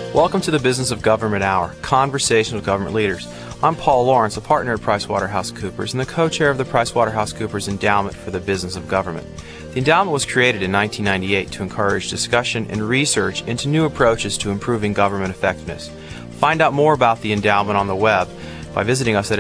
Welcome to the Business of Government Hour, Conversation with Government Leaders. I'm Paul Lawrence, a partner at PricewaterhouseCoopers and the co-chair of the PricewaterhouseCoopers Endowment for the Business of Government. The endowment was created in 1998 to encourage discussion and research into new approaches to improving government effectiveness. Find out more about the endowment on the web by visiting us at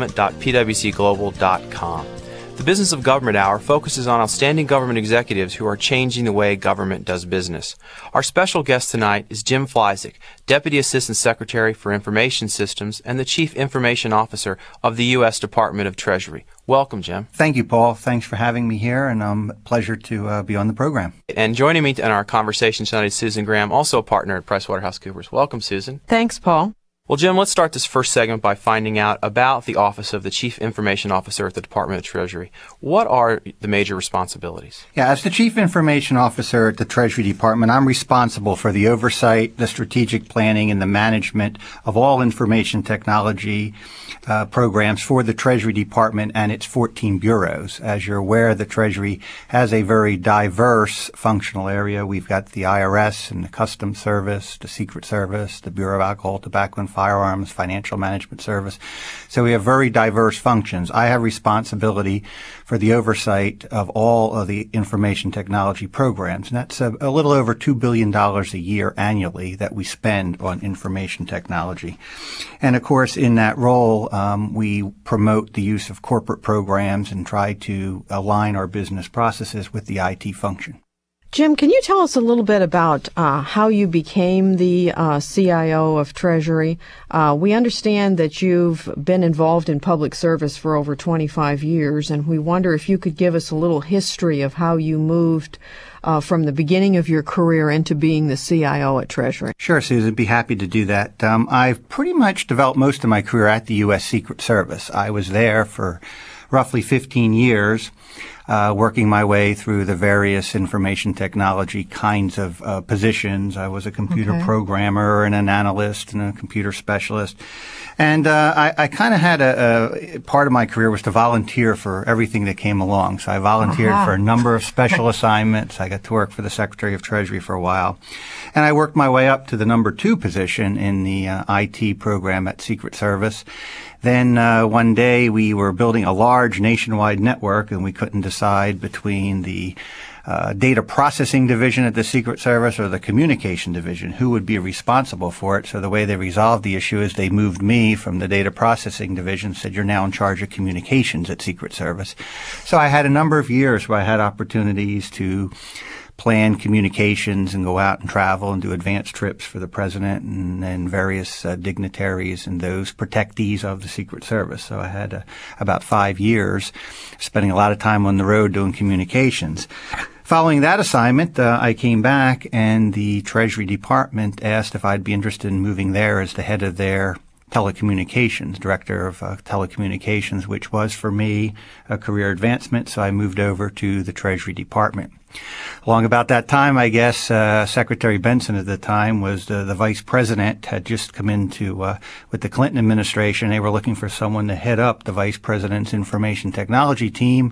endowment.pwcglobal.com. The Business of Government Hour focuses on outstanding government executives who are changing the way government does business. Our special guest tonight is Jim Fleisig, Deputy Assistant Secretary for Information Systems and the Chief Information Officer of the U.S. Department of Treasury. Welcome, Jim. Thank you, Paul. Thanks for having me here, and pleasure to be on the program. And joining me in our conversation tonight is Susan Graham, also a partner at PricewaterhouseCoopers. Welcome, Susan. Thanks, Paul. Well, Jim, let's start this first segment by finding out about the Office of the Chief Information Officer at the Department of Treasury. What are the major responsibilities? Yeah, as the Chief Information Officer at the Treasury Department, I'm responsible for the oversight, the strategic planning, and the management of all information technology programs for the Treasury Department and its 14 bureaus. As you're aware, the Treasury has a very diverse functional area. We've got the IRS and the Customs Service, the Secret Service, the Bureau of Alcohol, Tobacco, and Firearms, Financial Management Service. So we have very diverse functions. I have responsibility for the oversight of all of the information technology programs. And that's a little over $2 billion a year annually that we spend on information technology. And of course, in that role, we promote the use of corporate programs and try to align our business processes with the IT function. Jim, can you tell us a little bit about how you became the CIO of Treasury? We understand that you've been involved in public service for over 25 years, and we wonder if you could give us a little history of how you moved from the beginning of your career into being the CIO at Treasury. Sure, Susan. Be happy to do that. I've pretty much developed most of my career at the U.S. Secret Service. I was there for roughly 15 years. Working my way through the various information technology kinds of positions. I was a computer programmer and an analyst and a computer specialist. And I kind of had a part of my career was to volunteer for everything that came along. So I volunteered for a number of special assignments. I got to work for the Secretary of Treasury for a while. And I worked my way up to the number 2 position in the IT program at Secret Service. Then one day we were building a large nationwide network, and we couldn't decide between the data processing division at the Secret Service or the communication division, who would be responsible for it. So the way they resolved the issue is they moved me from the data processing division, said, you're now in charge of communications at Secret Service. So I had a number of years where I had opportunities to plan communications and go out and travel and do advance trips for the president and various dignitaries and those protectees of the Secret Service. So I had about 5 years spending a lot of time on the road doing communications. Following that assignment, I came back, and the Treasury Department asked if I'd be interested in moving there as the head of their telecommunications, director of telecommunications, which was for me a career advancement. So I moved over to the Treasury Department. Along about that time, I guess, Secretary Benson at the time was the vice president, had just come into with the Clinton administration. They were looking for someone to head up the vice president's information technology team.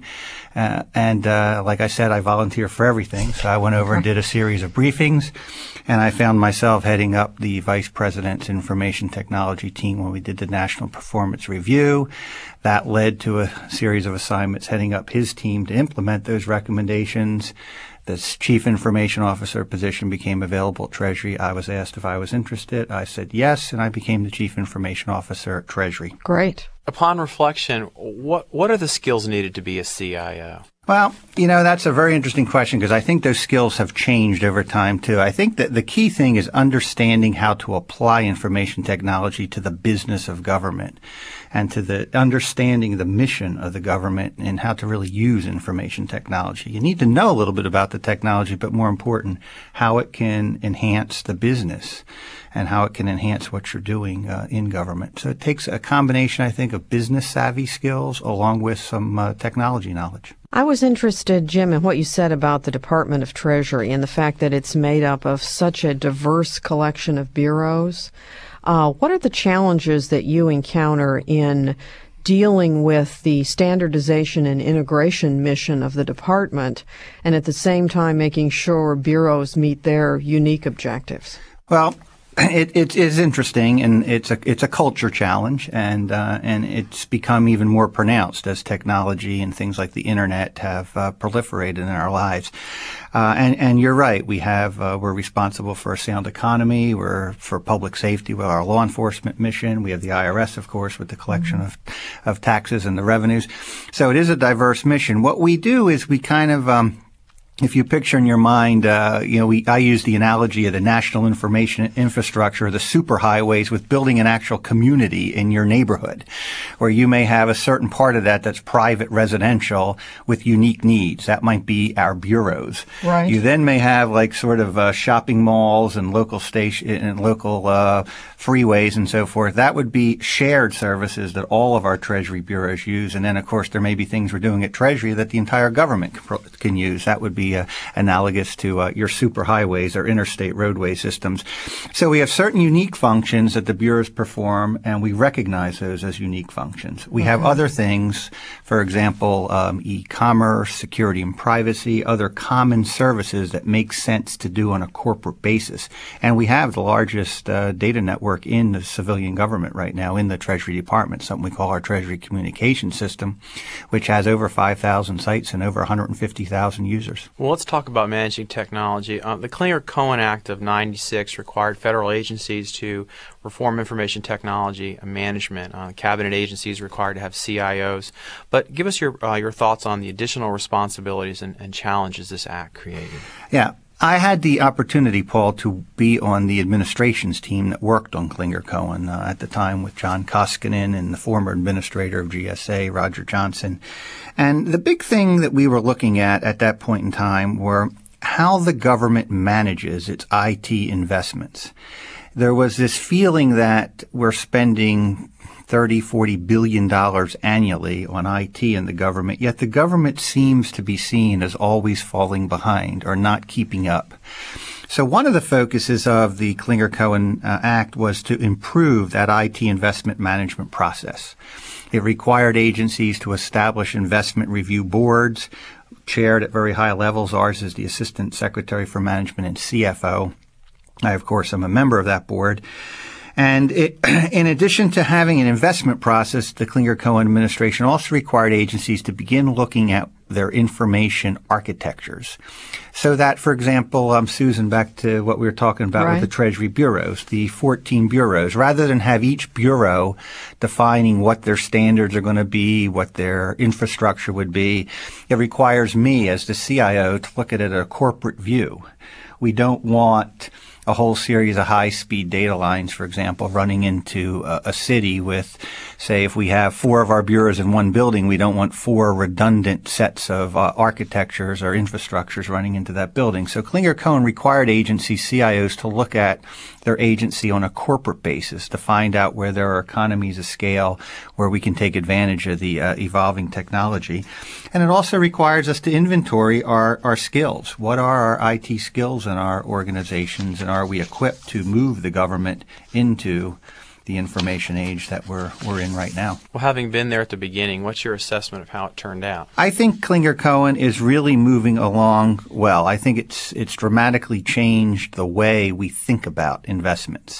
And like I said, I volunteer for everything. So I went over and did a series of briefings, and I found myself heading up the vice president's information technology team when we did the National Performance Review. That led to a series of assignments heading up his team to implement those recommendations. The Chief Information Officer position became available at Treasury. I was asked if I was interested. I said yes, and I became the Chief Information Officer at Treasury. Great. Upon reflection, what are the skills needed to be a CIO? Well, that's a very interesting question because I think those skills have changed over time, too. I think that the key thing is understanding how to apply information technology to the business of government and to the understanding the mission of the government and how to really use information technology. You need to know a little bit about the technology, but more important, how it can enhance the business and how it can enhance what you're doing in government. So it takes a combination, I think, of business savvy skills along with some technology knowledge. I was interested, Jim, in what you said about the Department of Treasury and the fact that it's made up of such a diverse collection of bureaus. What are the challenges that you encounter in dealing with the standardization and integration mission of the department and at the same time making sure bureaus meet their unique objectives? Well, It is interesting, and it's a culture challenge, and it's become even more pronounced as technology and things like the internet have proliferated in our lives. And you're right. We're responsible for a sound economy. We're for public safety with our law enforcement mission. We have the IRS, of course, with the collection of taxes and the revenues. So it is a diverse mission. What we do is we kind of if you picture in your mind, I use the analogy of the national information infrastructure, the superhighways, with building an actual community in your neighborhood, where you may have a certain part of that that's private residential with unique needs. That might be our bureaus. Right. You then may have like sort of shopping malls and local freeways and so forth. That would be shared services that all of our Treasury bureaus use. And then, of course, there may be things we're doing at Treasury that the entire government can use. That would be analogous to your superhighways or interstate roadway systems. So we have certain unique functions that the bureaus perform, and we recognize those as unique functions. We have other things, for example, e-commerce, security and privacy, other common services that make sense to do on a corporate basis. And we have the largest data network in the civilian government right now in the Treasury Department, something we call our Treasury Communication System, which has over 5,000 sites and over 150,000 users. Well, let's talk about managing technology. The Clinger-Cohen Act of '96 required federal agencies to reform information technology management. Cabinet agencies required to have CIOs. But give us your thoughts on the additional responsibilities and challenges this act created. Yeah. I had the opportunity, Paul, to be on the administration's team that worked on Clinger-Cohen at the time with John Koskinen and the former administrator of GSA, Roger Johnson. And the big thing that we were looking at that point in time were how the government manages its IT investments. There was this feeling that we're spending $30-40 billion annually on IT in the government, yet the government seems to be seen as always falling behind or not keeping up. So one of the focuses of the Clinger-Cohen Act was to improve that IT investment management process. It required agencies to establish investment review boards, chaired at very high levels. Ours is the Assistant Secretary for Management and CFO. I, of course, am a member of that board. And in addition to having an investment process, the Clinger-Cohen administration also required agencies to begin looking at their information architectures. So that, for example, Susan, back to what we were talking about with the Treasury bureaus, the 14 bureaus, rather than have each bureau defining what their standards are going to be, what their infrastructure would be, it requires me as the CIO to look at it at a corporate view. We don't want a whole series of high-speed data lines, for example, running into a city with, say, if we have 4 of our bureaus in one building, we don't want 4 redundant sets of architectures or infrastructures running into that building. So Clinger-Cohen required agency CIOs to look at their agency on a corporate basis to find out where there are economies of scale, where we can take advantage of the evolving technology. And it also requires us to inventory our skills. What are our IT skills in our organizations, and are we equipped to move the government into the information age that we're in right now? Well, having been there at the beginning, what's your assessment of how it turned out? I think Clinger-Cohen is really moving along well. I think it's dramatically changed the way we think about investments.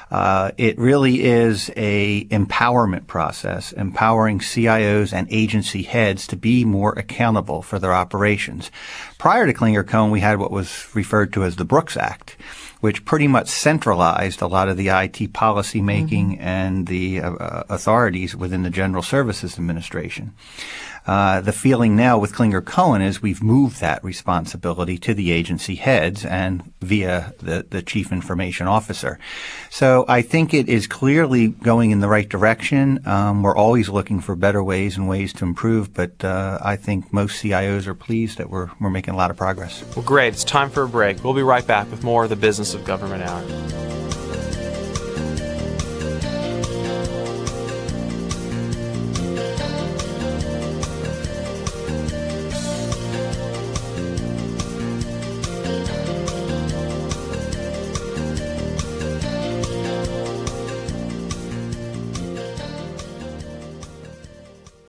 It really is a empowerment process, empowering CIOs and agency heads to be more accountable for their operations. Prior to Clinger-Cohen, we had what was referred to as the Brooks Act, which pretty much centralized a lot of the IT policy making and the authorities within the General Services Administration. The feeling now with Clinger-Cohen is we've moved that responsibility to the agency heads and via the Chief Information Officer. So I think it is clearly going in the right direction. We're always looking for better ways and ways to improve, but I think most CIOs are pleased that we're making a lot of progress. Well, great. It's time for a break. We'll be right back with more of the Business of Government Hour.